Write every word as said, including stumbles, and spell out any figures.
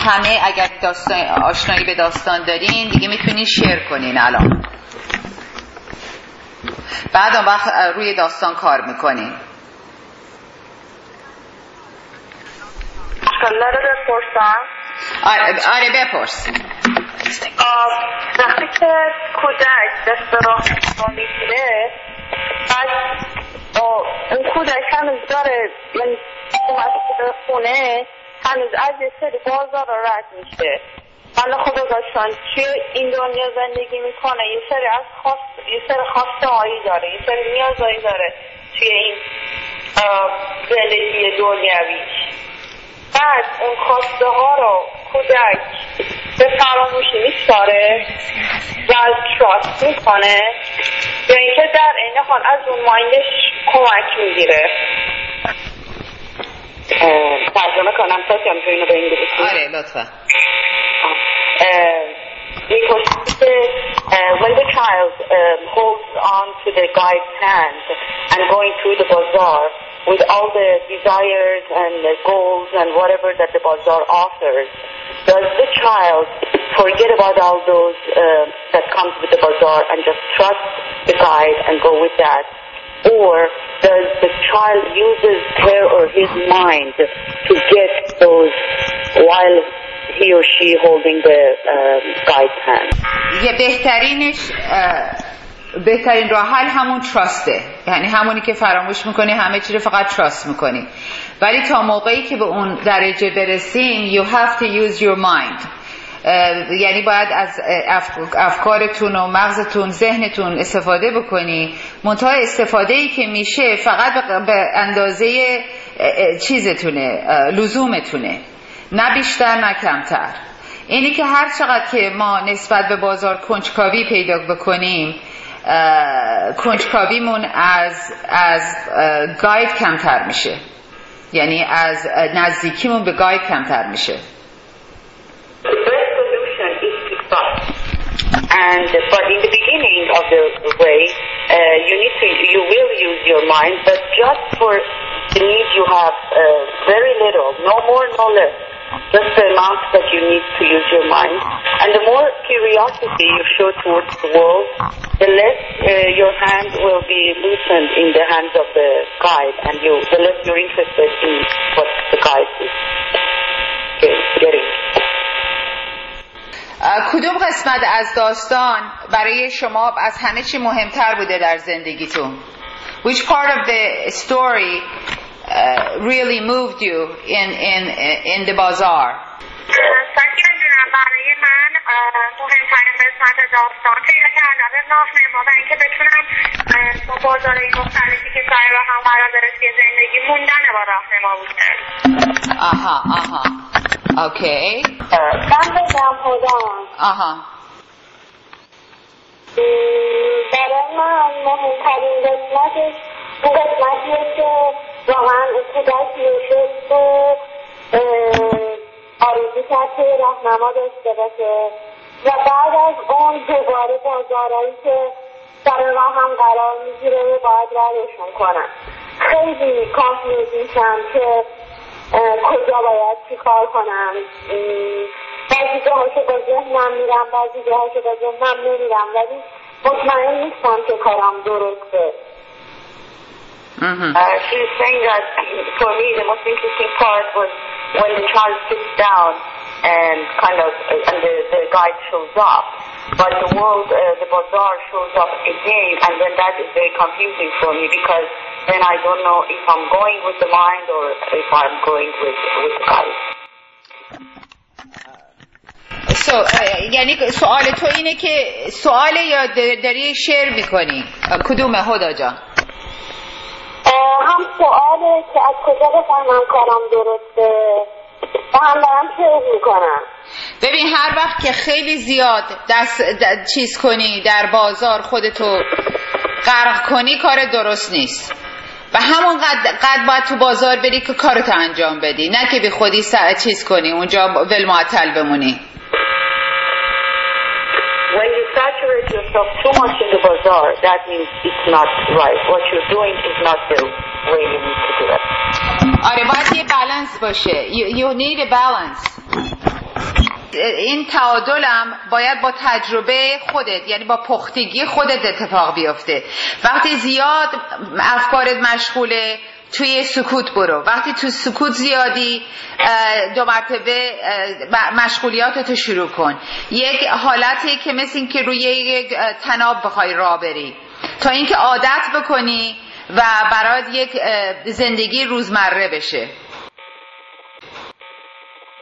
همه اگر داستان آشنایی به داستان دارین دیگه میتونین شیر کنین الان. بعد اون وقت روی داستان کار میکنین. سوالا رو بپرسم؟ آره, آره بپرس. وقتی که کودک دست راه میگیره بعد اون کودک هنوز داره یعنی اومد که خونه هنوز از یه سری بازار رو رد میشه. حالا خدا داشتن توی این دنیا زندگی میکنه یه سری از خواست یه سری خواسته هایی داره یه سری نیازهایی داره توی این زندگی دنیویش. بعد اون خواسته ها رو کودک به فراموشی میسپاره و از تراست میکنه یا اینکه در این حال از اون مایندش کمک میگیره. ترجمه کنم تا که همچه اینو به انگلیسی. آره لطفا. When the child um, holds on to the guide's hand and going through the bazaar with all the desires and the goals and whatever that the bazaar offers, does the child forget about all those uh, that comes with the bazaar and just trust the guide and go with that? Or does the child uses her or his mind to get those while he or she holding the uh, guide's hand? یه بهترینش بهترین راه حل همون تراسته، یعنی همونی که فراموش میکنی همه چی رو فقط تراست میکنی. ولی تا موقعی که به اون درجه برسین you have to use your mind، یعنی باید از افکارتون و مغزتون ذهنتون استفاده بکنی. منتها استفاده‌ای که میشه فقط به اندازه چیزتونه، لزومتونه، نه بیشتر نه کمتر. اینی که هر چقدر که ما نسبت به بازار کنجکاوی پیدا بکنیم کنجکاویمون از از گاید کمتر میشه، یعنی از نزدیکیمون به گاید کمتر میشه. And but in the beginning of the way, uh, you need to, you will use your mind, but just for the need you have uh, very little, no more, no less, just the amount that you need to use your mind. And the more curiosity you show towards the world, the less uh, your hand will be loosened in the hands of the guide, and you, the less you're interested in what the guide is getting. کدوم قسمت از داستان برای شما از همه چی مهمتر بوده در زندگیتون؟ Which part of the story uh, really moved you in in in the bazaar? فکر می‌کنم برای من مهمترین قسمت داستان پیدا کردن راهنما و اینکه بتونم با بازارهای مختلفی که سر راهم قرار داره توی زندگی موندن با راهنما بوده. آها آها اوکی. من بگم خودم. آها. برای من مهمترین قسمتش اون قسمتیه که واقعا کودک نشست و آرزو کرد که راهنما داشته باشه و بعد از اون دوباره بازارهایی که سر راه هم قرار میگیره و باید ردشون کنم. خیلی کانفیوز میشم که کجا باید چی کار کنم. بعضی جاهاشو با ذهنم میرم، بعضی جاهاشو با ذهنم نمیرم، ولی مطمئن نیستم که کارم درسته. Mm-hmm. Uh, she was saying that for me the most interesting part was when the child sits down and kind of and the, the guide shows up, but the world, uh, the bazaar shows up again, and then that is very confusing for me because then I don't know if I'm going with the mind or if I'm going with with the guide. So, uh, یعنی سوال تو اینه که سوال یا داری شعر میکنی؟ کدومه هدا جان؟ هم سواله که از کجا بفهمم کارم درسته و هم دارم شعر میکنم. ببین هر وقت که خیلی زیاد دست چیز کنی در بازار خودتو غرق کنی کار درست نیست و همون قد, قد باید تو بازار بری که کارتو انجام بدی، نه که بی خودی چیز کنی اونجا ول معطل بمونی. When you saturate yourself too much in the bazaar, that means it's not right. What you're doing is not the way you need to do it. آره باید یه بالانس باشه. You, you need a balance. این تعادلم باید با تجربه خودت، یعنی با پختگی خودت اتفاق بیفته. وقتی زیاد افکارت مشغوله توی سکوت برو، وقتی تو سکوت زیادی دو مرتبه مشغولیاتتو شروع کن. یک حالتی که مثل این که روی یک تناب بخوای راه بری تا اینکه عادت بکنی و برات یک زندگی روزمره بشه.